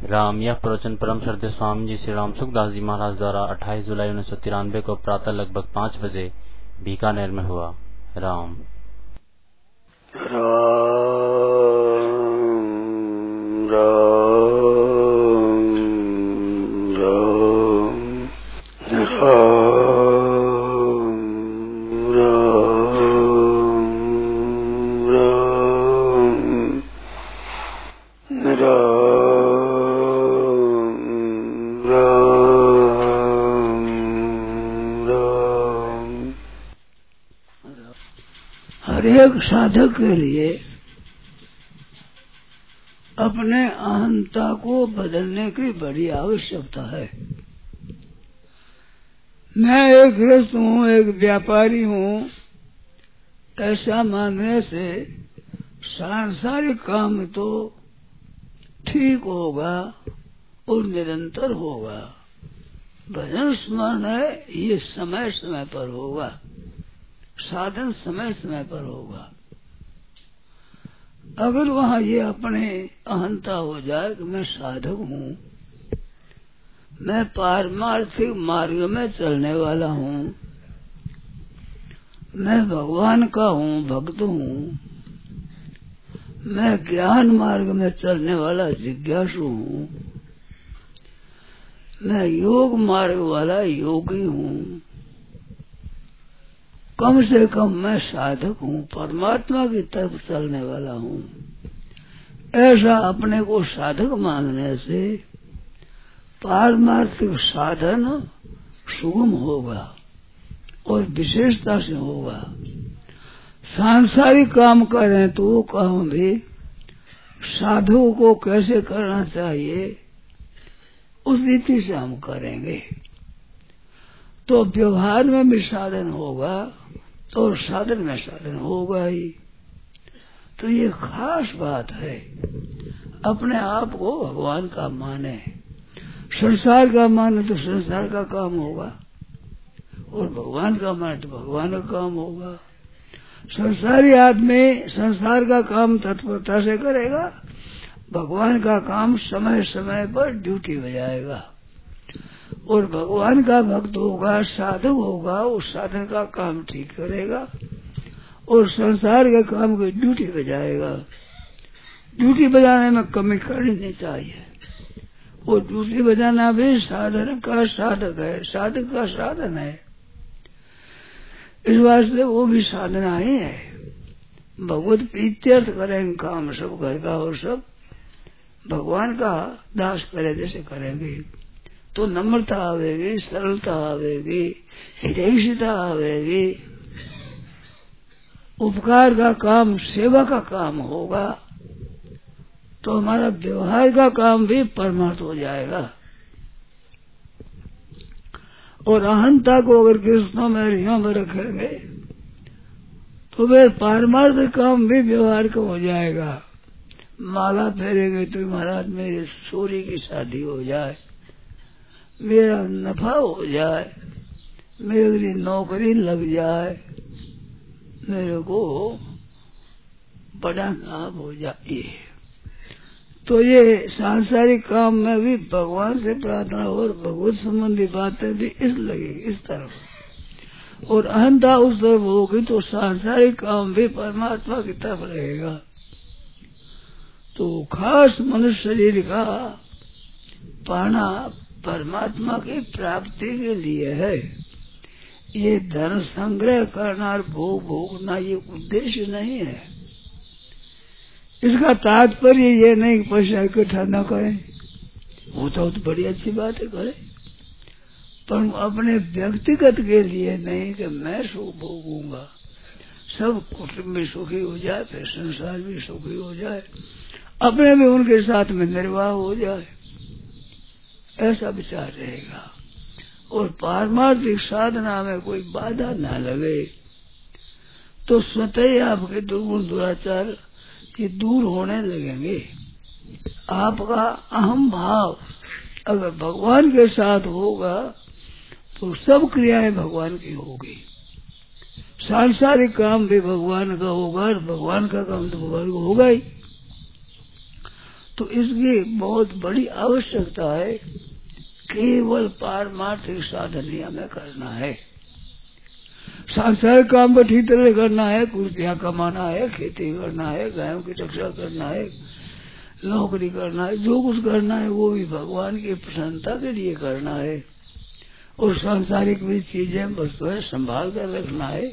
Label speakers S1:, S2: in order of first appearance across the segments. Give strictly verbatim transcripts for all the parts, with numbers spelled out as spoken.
S1: राम। यह प्रवचन परम श्रद्धेय स्वामी जी श्री राम सुखदास जी महाराज द्वारा अट्ठाईस जुलाई उन्नीस सौ तिरानवे को प्रातः लगभग पाँच बजे बीकानेर में हुआ। राम
S2: राम राम राम राम राम हर एक साधक के लिए अपने अहंता को बदलने की बड़ी आवश्यकता है। मैं एक गृहस्थ हूँ, एक व्यापारी हूँ, ऐसा मानने से सांसारिक काम तो ठीक होगा और निरंतर होगा। भजन स्मरण है, ये समय समय पर होगा, साधन समय समय पर होगा। अगर वहाँ ये अपने अहंता हो जाए कि मैं साधक हूँ, मैं पारमार्थिक मार्ग में चलने वाला हूँ, मैं भगवान का हूँ, भक्त हूँ, मैं ज्ञान मार्ग में चलने वाला जिज्ञासु हूँ, मैं योग मार्ग वाला योगी हूँ, कम से कम मैं साधक हूँ, परमात्मा की तरफ चलने वाला हूँ। ऐसा अपने को साधक मानने से पारमार्थिक साधन सुगम होगा और विशेषता से होगा। सांसारिक काम करें तो वो काम भी साधु को कैसे करना चाहिए उस रीति से हम करेंगे तो व्यवहार में भी साधन होगा तो साधन में साधन होगा ही। तो ये खास बात है, अपने आप को भगवान का माने। संसार का माने तो संसार का काम होगा और भगवान का माने तो भगवान का काम होगा। संसारी आदमी संसार का काम तत्परता से करेगा, भगवान का काम समय समय पर ड्यूटी बजाएगा। और भगवान का भक्त होगा, साधक होगा, उस साधन का काम ठीक करेगा और संसार के काम की ड्यूटी बजाएगा। ड्यूटी बजाने में कमी करनी नहीं चाहिए। और ड्यूटी बजाना भी साधन का साधक है, साधक का साधन है। इस वास्ते वो भी साधना ही है। भगवत प्रीत्यर्थ करेंगे काम सब घर का और सब भगवान का दास करे जैसे करेंगे तो नम्रता आवेगी, सरलता आवेगी, हितैषिता आवेगी, उपकार का काम, सेवा का काम होगा तो हमारा व्यवहार का काम भी परमार्थ हो जाएगा। और अहंता को अगर कृष्णों में हृदयों में रखेंगे तो वे पारमार्थ काम भी व्यवहार का हो जाएगा। माला फेरेंगे तो महाराज मेरे सूर्य की शादी हो जाए, मेरा नफा हो जाए, मेरी नौकरी लग जाए, मेरे को बड़ा लाभ हो जाए। तो ये सांसारिक काम में भी भगवान से प्रार्थना और भगवत संबंधी बातें भी इस लगेगी इस तरफ और अहंता उस तरफ होगी तो सांसारिक काम भी परमात्मा की तरफ रहेगा। तो खास मनुष्य शरीर का पाना परमात्मा की प्राप्ति के लिए है। ये धन संग्रह करना और भोग भोगना ये उद्देश्य नहीं है। इसका तात्पर्य ये नहीं कि पैसा इकट्ठा न करें, वो तो बड़ी अच्छी बात है करें, पर अपने व्यक्तिगत के लिए नहीं कि मैं सुख भोगूंगा, सब कुटुंब भी सुखी हो जाए, फिर संसार भी सुखी हो जाए, अपने भी उनके साथ में निर्वाह हो जाए, ऐसा विचार रहेगा। और पारमार्थिक साधना में कोई बाधा न लगे तो स्वतः ही आपके दुर्गुण दुराचार ये दूर होने लगेंगे। आपका अहम भाव अगर भगवान के साथ होगा तो सब क्रियाएं भगवान की होगी, सांसारिक काम भी भगवान का होगा और भगवान का काम तो भगवान को होगा ही। तो इसकी बहुत बड़ी आवश्यकता है। केवल पारमार्थिक साधन ही हमें करना है। सांसारिक काम को ठीक तरह करना है, कुछ रुपया कमाना है, खेती करना है, गायों की रक्षा करना है, नौकरी करना है, जो कुछ करना है वो भी भगवान की प्रसन्नता के लिए करना है। और सांसारिक भी चीजें वस्तुएं संभाल कर रखना है।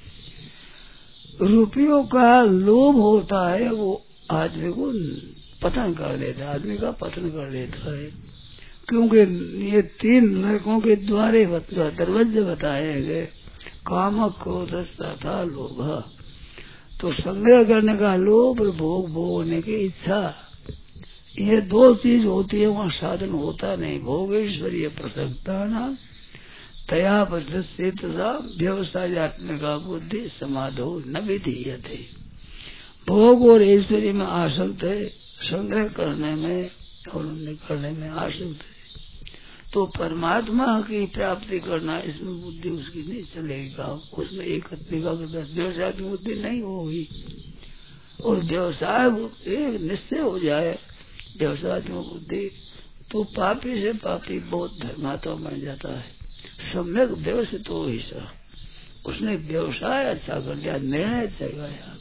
S2: रुपयों का लोभ होता है, वो आदमी को पतन कर देता है, आदमी का पतन कर देता है। क्योंकि ये तीन नरकों के द्वारे दरवाजे बताए गए, काम, क्रोध तथा लोभ। तो संग्रह करने का लोभ और भोग भोगने की इच्छा, ये दो चीज होती है, वहाँ साधन होता नहीं। भोगेश्वरीय प्रसन्नता नाम तया प्रदर्शित व्यवसायत्मिका बुद्धि समाधो न विधीयते। भोग और ऐश्वर्य में आसक्त है, संग्रह करने में और उन्हें करने में आसक्त है, तो परमात्मा की प्राप्ति करना इसमें बुद्धि उसकी नहीं चलेगा। उसमें एक व्यवसाय की बुद्धि नहीं होगी। और व्यवसाय एक निश्चय हो जाए व्यवसाय की बुद्धि, तो पापी से पापी बहुत धर्मात्मा बन जाता है। सम्यक व्यवस्थित हो ही सा, उसने व्यवसाय अच्छा कर लिया, निर्णय अच्छा गया।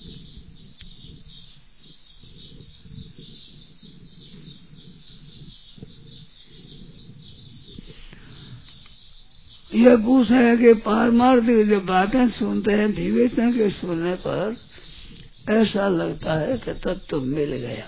S2: यह पूछ है कि पारमार्थिक जब बातें सुनते हैं, विवेचन के सुनने पर ऐसा लगता है कि तत्व मिल गया,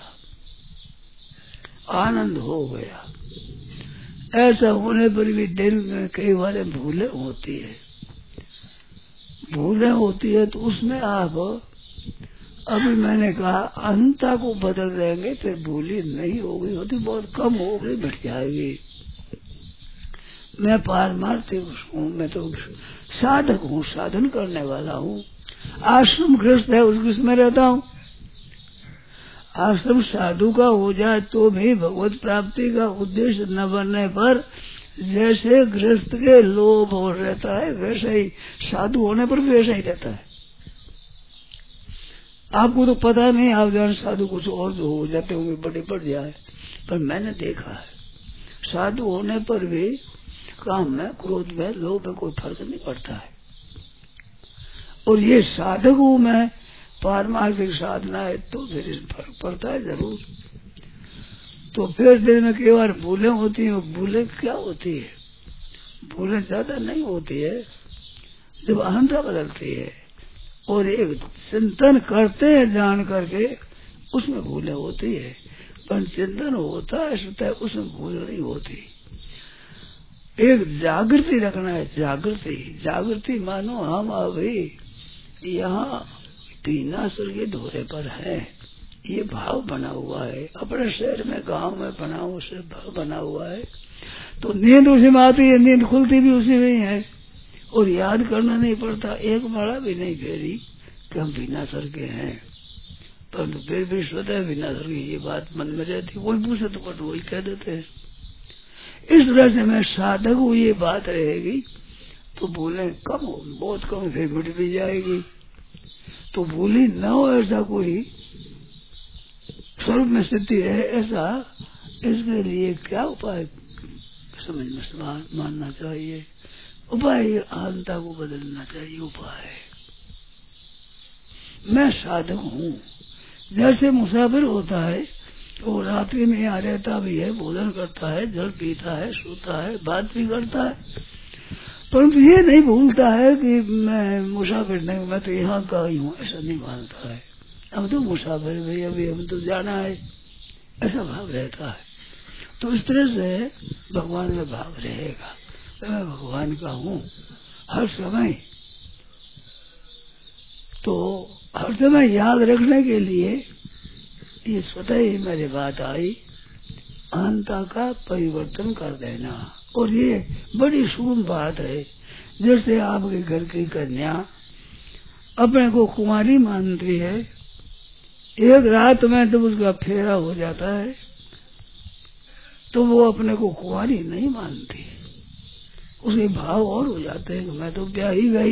S2: आनंद हो गया। ऐसा होने पर भी दिल में कई बार भूलें होती है, भूलें होती है तो उसमें आप, अभी मैंने कहा अहंता को बदल देंगे फिर भूली नहीं होगी, होती बहुत कम हो गई, बढ़ जाएगी। मैं पारमार्थिक हूँ, मैं तो साधक हूँ, साधन करने वाला हूँ। आश्रम गृहस्थ है, उस गृहस्थ में रहता हूँ। आश्रम साधु का हो जाए तो भी भगवत प्राप्ति का उद्देश्य न बनने पर जैसे गृहस्थ के लोभ हो रहता है, वैसे ही साधु होने पर भी वैसा ही रहता है। आपको तो पता नहीं, आप जान साधु कुछ और जो हो जाते होंगे, बड़े बढ़ जाए, पर मैंने देखा है साधु होने पर भी काम में, क्रोध में, लोभ में कोई फर्क नहीं पड़ता है। और ये साधक हूँ मैं, पारमार्थिक साधना है तो फिर इस फर्क पड़ता है जरूर। तो फिर दिन में कई बार भूलें होती हैं। भूलें क्या होती है? भूलें ज्यादा नहीं होती है, जब अहंता बदलती है और एक चिंतन करते हैं जान करके, उसमें भूलें होती है। पर चिंतन होता है है उसमें भूल नहीं होती। एक जागृति रखना है, जागृति जागृति मानो हम अभी यहाँ पीनासुर के धोरे पर है, ये भाव बना हुआ है। अपने शहर में, गांव में बनाओ से भाव बना हुआ है, तो नींद उसी में आती है, नींद खुलती भी उसी में ही है, और याद करना नहीं पड़ता, एक माला भी नहीं फेरी कि हम पीनासुर के हैं। परंतु फिर भी स्वतः पीनासुर की ये बात मन में रहती, कोई पूछे तो पट वही कह देते हैं। इस तरह से मैं साधक हूँ, ये बात रहेगी तो भूलें कम हो, बहुत कम, फिर मिट भी जाएगी। तो भूली न हो ऐसा कोई स्वरूप में स्थिति है, ऐसा इसके लिए क्या उपाय समझ में मानना चाहिए? उपाय अहंता को बदलना चाहिए। उपाय मैं साधक हूँ, जैसे मुसाफिर होता है वो रात्रि में यहाँ रहता भी है, भोजन करता है, जल पीता है, सोता है, बात भी करता है, परंतु ये नहीं भूलता है कि मैं मुसाफिर नहीं, मैं तो यहाँ का ही हूँ, ऐसा नहीं मानता है। अब तो मुसाफिर भाई, अभी हम तो जाना है, ऐसा भाव रहता है। तो इस तरह से भगवान में भाव रहेगा, तो मैं भगवान का हूँ हर समय। तो हर समय याद रखने के लिए ये स्वतः ही मेरी बात आई, अहंता का परिवर्तन कर देना। और ये बड़ी शुभ बात है। जैसे आपके घर की कन्या अपने को कुंवारी मानती है, एक रात में जब उसका फेरा हो जाता है तो वो अपने को कुंवारी नहीं मानती, उसके भाव और हो जाते हैं कि मैं तो ब्याही गई।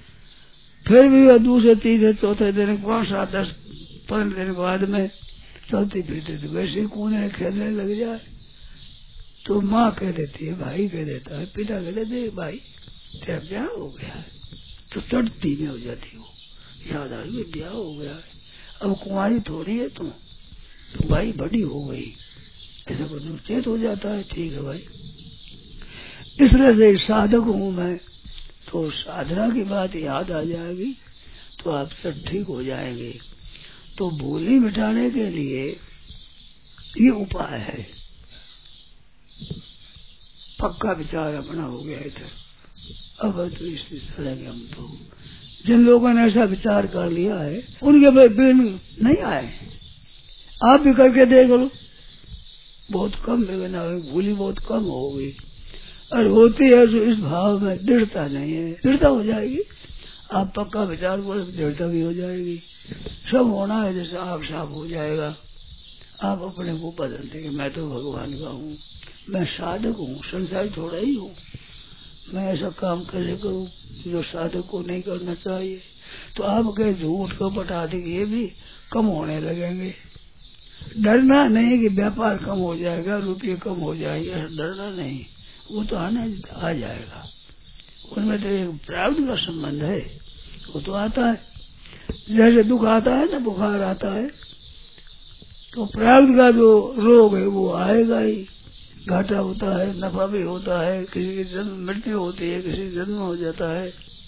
S2: फिर भी वह दूसरे तीसरे चौथे दिन, पांच सात दस पंद्रह दिन बाद में चलती फिरती तो वैसे ही कूदने खेलने लग जाए तो माँ कह देती है, भाई कह देता है, पिता कह देते है, भाई तेरा ब्याह हो गया है। तो चढ़ती में हो जाती हो, याद आ गई ब्याह हो गया है, अब कुंवारी थोड़ी है तुम, तो भाई बड़ी हो गई, ऐसा कुछ चेत हो जाता है। ठीक है भाई, इसलिए से साधक हूँ मैं, तो साधना की बात याद आ जाएगी तो आप सब ठीक हो जाएंगे। तो भूली मिटाने के लिए ये उपाय है। पक्का विचार अपना हो गया इधर, अब तो इसमें चलेंगे हम। तो जिन लोगों ने ऐसा विचार कर लिया है उनके बिन नहीं आए, आप भी करके देख लो, बहुत कम बेगना भूली बहुत कम होगी, और होती है तो इस भाव में दृढ़ता नहीं है, दृढ़ता हो जाएगी। आप पक्का विचार करो, दृढ़ता भी हो जाएगी, सब होना है जैसे आप साफ हो जाएगा। आप अपने को बदल देंगे, मैं तो भगवान का हूँ, मैं साधक हूँ, संसार थोड़ा ही हूँ, मैं ऐसा काम कैसे करूँ जो साधक को नहीं करना चाहिए। तो आपके झूठ को बता देंगे, ये भी कम होने लगेंगे। डरना नहीं कि व्यापार कम हो जाएगा, रुपये कम हो जाएंगे, ऐसा डरना नहीं, वो तो आने आ जाएगा। उनमें तो एक प्रारब्ध का संबंध है, वो तो आता है। जैसे दुख आता है ना, बुखार आता है, तो प्रारब्ध का जो रोग है वो आएगा ही। घाटा होता है, नफा भी होता है, किसी की जन्म मृत्यु होती है, किसी जन्म हो जाता है,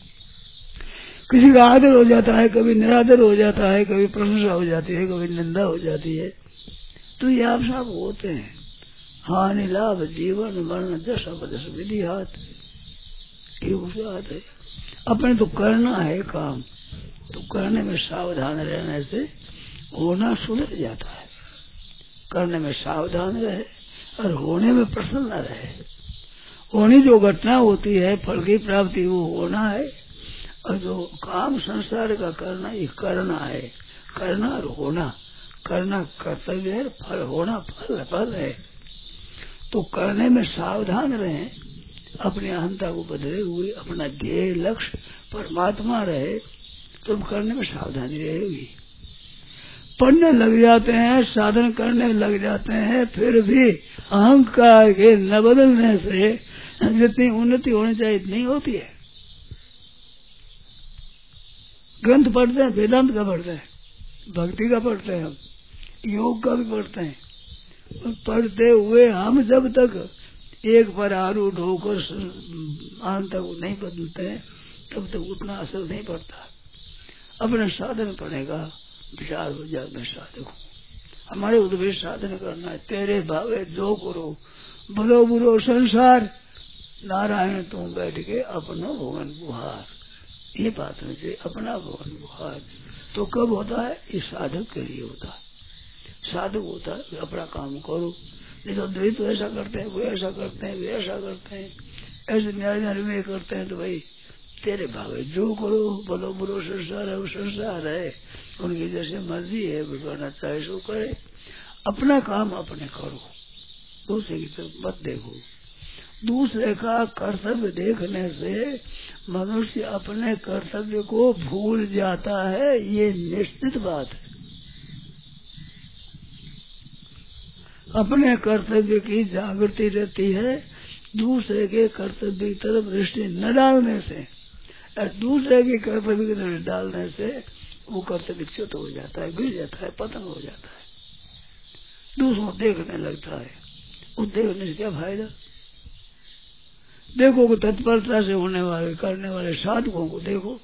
S2: किसी का आदर हो जाता है, कभी निरादर हो जाता है, कभी प्रशंसा हो जाती है, कभी निंदा हो जाती है। तो ये आप सब होते हैं। हानि लाभ जीवन मरण दशा बदश विधि हाथ, ये उसे हाथ है। अपने तो करना है काम, तो करने में सावधान रहने से होना सुधर जाता है। करने में सावधान रहे और होने में प्रसन्न रहे। होनी जो घटना होती है फल की प्राप्ति, वो होना है, और जो काम संसार का करना ये करना है। करना और होना, करना कर्तव्य है, फल होना फल फल है। तो करने में सावधान रहें, अपनी अहंता को बदले हुए अपना ध्येय लक्ष्य परमात्मा रहे, तो करने में सावधानी रहेगी। पढ़ने लग जाते हैं, साधन करने लग जाते हैं, फिर भी अहंकार के न बदलने से जितनी उन्नति होनी चाहिए इतनी होती है। ग्रंथ पढ़ते हैं, वेदांत का पढ़ते हैं, भक्ति का पढ़ते हैं, हम योग का भी पढ़ते हैं, पढ़ते हुए हम जब तक एक पर आरूढ़ होकर अंत तक नहीं बदलते हैं तब तक उतना असर नहीं पड़ता। अपने साधन करने का विचार हो जाए, मैं साधक हूँ, हमारे उद्देश्य साधन करना है। तेरे भावे जो करो, भलो बुरो संसार, नारायण तुम बैठ के अपना भवन बुहार, ये बात में से अपना भवन बुहार। तो कब होता है? ये साधक के लिए होता है। साधक होता है अपना काम करो, नहीं तो द्वैत तो ऐसा करते हैं, वो ऐसा करते हैं, वे ऐसा करते हैं, ऐसे न्याय न्याय करते हैं। तो भाई तेरे भावे जो करो, भलो बुरो संसार है, वो संसार है, उनकी जैसे मर्जी है वो करना चाहे सो करे। अपना काम अपने करो, दूसरे की तरफ मत देखो। दूसरे का कर्तव्य देखने से मनुष्य अपने कर्तव्य को भूल जाता है, ये निश्चित बात है। अपने कर्तव्य की जागृति रहती है, दूसरे के कर्तव्य की तरफ दृष्टि न डालने से, और दूसरे के कर्तव्य की तरफ डालने से वो कर्तव्य च्युत हो जाता है, गिर जाता है, पतन हो जाता है, दूसरों देखने लगता है। उस देखने से क्या फायदा? देखो कि तत्परता से होने वाले करने वाले साधकों को देखो,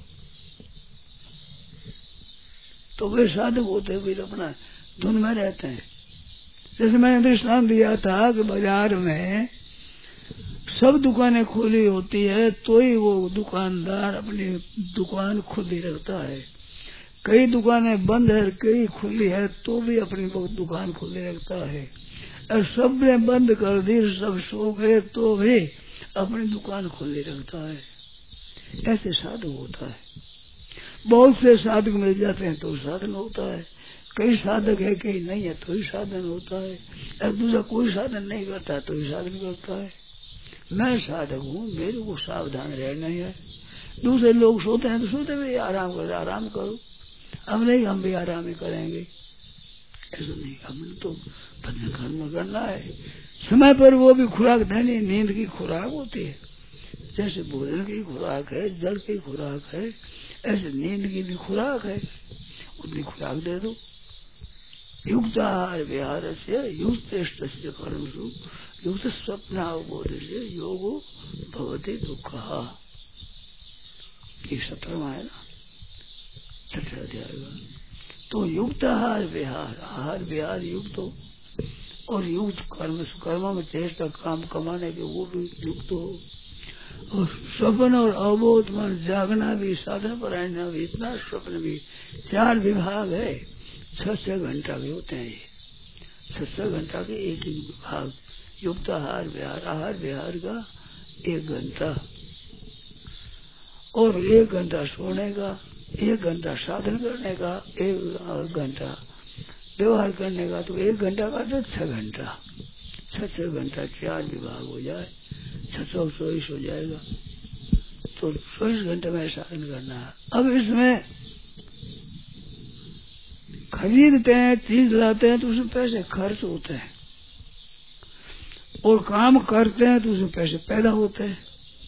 S2: तो वे साधक होते हुए अपना धुन में रहते हैं। जैसे मैंने दृष्टांत दिया था कि बाजार में सब दुकानें खुली होती है तो ही वो दुकानदार अपनी दुकान खुली रखता है। कई दुकानें बंद है, कई खुली है तो भी अपनी दुकान खुली रखता है। और सब ने बंद कर दी, सब सो गए तो भी अपनी दुकान खुली रखता है। ऐसे साधक होता है। बहुत से साधक मिल जाते हैं तो साधन होता है, कई साधक है कई नहीं है तो ही साधन होता है, और दूसरा कोई साधन नहीं करता तो ही साधन करता है। मैं साधक हूँ, मेरे को सावधान रहना है। दूसरे लोग सोते हैं तो सोते हुए आराम कर आराम करो, अब नहीं हम भी आराम ही करेंगे। ऐसा नहीं, हमने तो भजन कर्म करना है। समय पर वो भी खुराक देनी, नींद की खुराक होती है। जैसे भोजन की खुराक है, जल की खुराक है, ऐसे नींद की भी खुराक है, उतनी खुराक दे दो। युक्त आहार विहार से युक्त कर्मसु युक्त स्वप्नावबोध से योगो भवति दुख। एक सत्रवा है ना, छठा अध्याय। तो युक्त आहार विहार, आहार विहार युक्त हो, और युक्त कर्म, कर्म में चेष्टा काम कमाने के वो भी युक्त हो, और स्वप्न और अवबोध मन जागना भी, साधन पर रहना भी, इतना स्वप्न भी। चार विभाग है, छह छह घंटा के होते हैं ये, छह छह घंटा के एक ही विभाग। युक्त आहार विहार, आहार विहार का एक घंटा, और एक घंटा सोने का, एक घंटा साधन करने का, एक घंटा व्यवहार करने का, तो एक घंटा का तो छह घंटा, छह छह घंटा चार विभाग हो जाए, छह सौ चौबीस हो जाएगा। तो चौबीस घंटे में साधन करना है। अब इसमें खरीदते हैं, चीज लाते हैं तो उसमें पैसे खर्च होते हैं, और काम करते हैं तो उसमें पैसे पैदा होते हैं।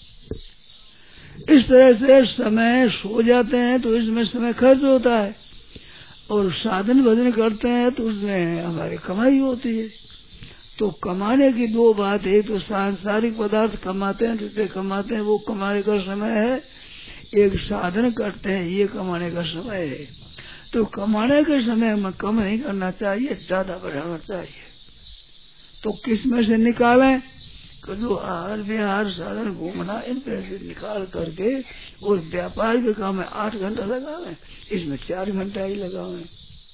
S2: इस तरह से समय सो जाते हैं तो इसमें समय खर्च होता है, और साधन भजन करते हैं तो उसमें हमारी कमाई होती है। तो कमाने की दो बात, एक तो सांसारिक पदार्थ कमाते हैं, जितने कमाते हैं वो कमाने का समय है, एक साधन करते हैं ये कमाने का समय है। तो कमाने के समय में कम नहीं करना चाहिए, ज्यादा बढ़ाना चाहिए। तो किस में से निकालें? जो आहार विहार साधन घूमना, इन पैसे निकाल करके और व्यापार के काम में आठ घंटा लगावे, इसमें चार घंटा ही लगावे।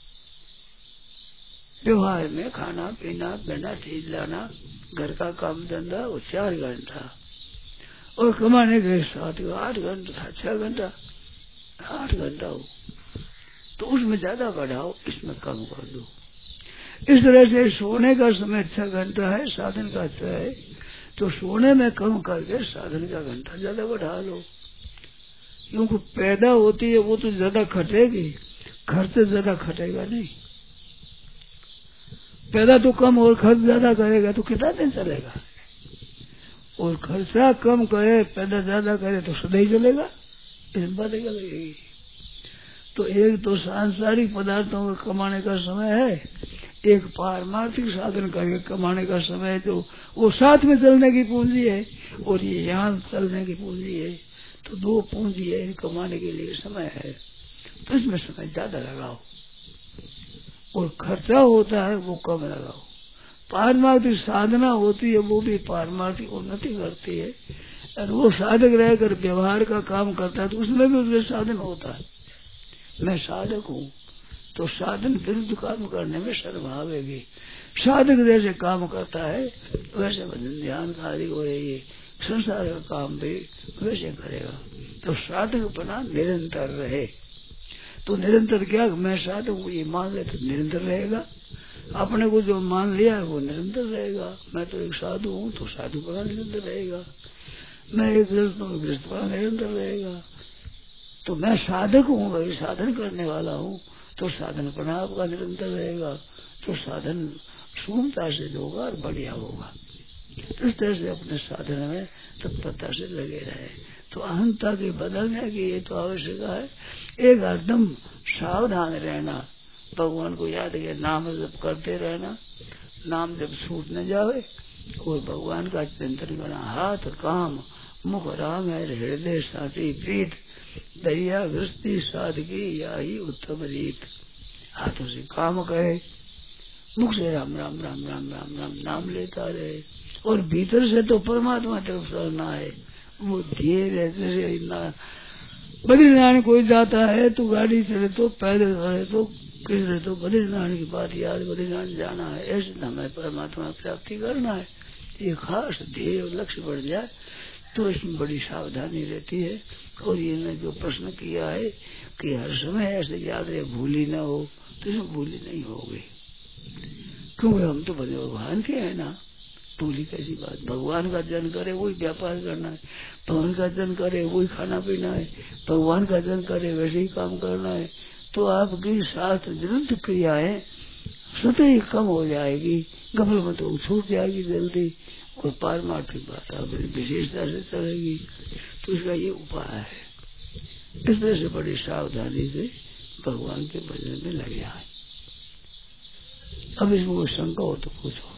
S2: व्यवहार में खाना पीना पहना चीज लाना, घर का काम धंधा, वो चार घंटा, और कमाने के साथ आठ घंटा, छह घंटा, आठ घंटा हो, तो उसमें ज्यादा बढ़ाओ, इसमें कम कर दो। इस तरह से सोने का समय छह घंटा है, साधन का छह है, तो सोने में कम करके साधन का घंटा ज्यादा बढ़ा लो। क्योंकि पैदा होती है वो तो ज्यादा खटेगी, खर्च ज्यादा खटेगा नहीं। पैदा तो कम और खर्च ज्यादा करेगा तो कितना दिन चलेगा? और खर्चा कम करे, पैदा ज्यादा करे तो सदा ही चलेगा, इस बात क्या लगेगी। तो एक तो सांसारिक पदार्थों का कमाने का समय है, एक पारमार्थिक साधन करके कमाने का समय है, तो वो साथ में चलने की पूंजी है, और ये यहाँ चलने की पूंजी है। तो दो पूंजी है, कमाने के लिए समय है, तो इसमें समय ज्यादा लगाओ, और खर्चा होता है वो कम लगाओ। पारमार्थिक साधना होती है, वो भी पारमार्थिक उन्नति करती है, और वो साधक रहकर व्यवहार का काम करता है तो उसमें भी उसमें साधन होता है। मैं साधक हूँ तो साधन विरुद्ध काम करने में शर्म आएगी। साधक जैसे काम करता है वैसे भजन ध्यान आदि हो रही है, संसार का काम भी वैसे करेगा। तो साधक बना निरंतर रहे, तो निरंतर क्या, मैं साधक हूँ ये मान ले तो निरंतर रहेगा। अपने को जो मान लिया है वो निरंतर रहेगा। मैं तो एक साधु हूँ तो साधु बना निरंतर रहेगा, मैं एक गृहस्थ हूँ गृहस्थ बना निरंतर रहेगा। तो मैं साधक हूँ, वही साधन करने वाला हूँ, तो साधन बना आपका निरंतर रहेगा। तो साधन सूक्ष्मता से होगा और बढ़िया होगा। इस तरह से अपने साधन में तत्परता से लगे रहे। तो अहंता के बदलने की ये तो आवश्यक है, एक एकदम सावधान रहना, भगवान को याद के नाम जप करते रहना, नाम जब छूट न जावे, और भगवान का चिंतन करना। हाथ काम मुख राम है, हृदय साथी प्रीत, दरिया गृहस्थी सादगी यही उत्तम रीत। हाथों से काम करे, मुख से राम राम राम राम राम राम नाम लेता रहे, और भीतर से तो परमात्मा तरफ चलना है। वो धीरे जैसे बद्रीनारायण कोई जाता है तो गाड़ी चले तो पैदल चले तो किस तो बद्रीनारायण की बात याद, बद्रीनारायण जाना है, ऐसे हमें परमात्मा प्राप्ति करना है। ये खास ध्येय और लक्ष्य बढ़ जाए तो इसमें बड़ी सावधानी रहती है। और ये ने जो प्रश्न किया है कि हर समय ऐसे याद रहे, भूली न हो, तो इसमें भूली नहीं होगी, क्योंकि हम तो भगवान के हैं ना। भूली कैसी बात, भगवान का जन करे वही व्यापार करना है, भगवान का जन करे वही खाना पीना है, भगवान का जन करे वैसे ही काम करना है। तो आपकी शास्त्र विरुद्ध क्रियाएं स्वतः ही कम हो जाएगी, गफल में तो छूट जाएगी जल्दी, और पारमार्थिक बात अपनी विशेषता से चलेगी। तो इसका ये उपाय है। इस तरह से बड़ी सावधानी से भगवान के भजन में लगे आए। अब इसमें कोई शंका हो तो पूछो।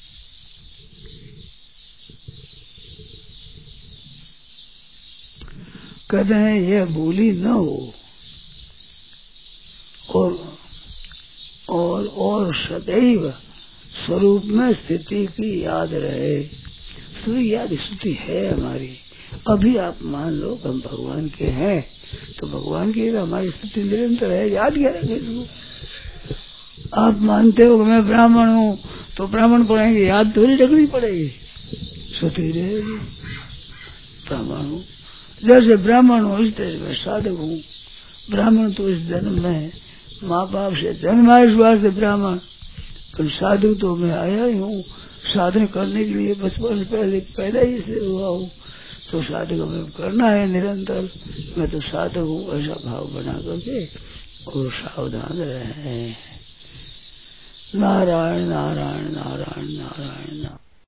S2: कहते हैं यह भूली न हो और और और सदैव स्वरूप में स्थिति की याद रहे। श्रुति याद स्थिति है हमारी। अभी आप मान लो हम भगवान के हैं, तो भगवान की हमारी स्थिति निरंतर है, याद क्या रखें इसको। आप मानते हो कि मैं ब्राह्मण हूँ, तो ब्राह्मण पढ़ेंगे, याद थोड़ी रखनी पड़ेगी, स्थिति रहेगी ब्राह्मण हूँ। जैसे ब्राह्मण हूँ इस तरह मैं साधक हूँ। ब्राह्मण तो इस जन्म में माँ बाप से जन्म आए, इस बार से ब्राह्मण, पर साधु तो मैं आया ही हूँ साधन करने के लिए। बचपन से पहले पैदा ही से हुआ हूँ, तो साधक हमें करना है निरंतर। मैं तो साधक हूँ ऐसा भाव बना करके और सावधान रहे। नारायण नारायण नारायण नारायण नारायण।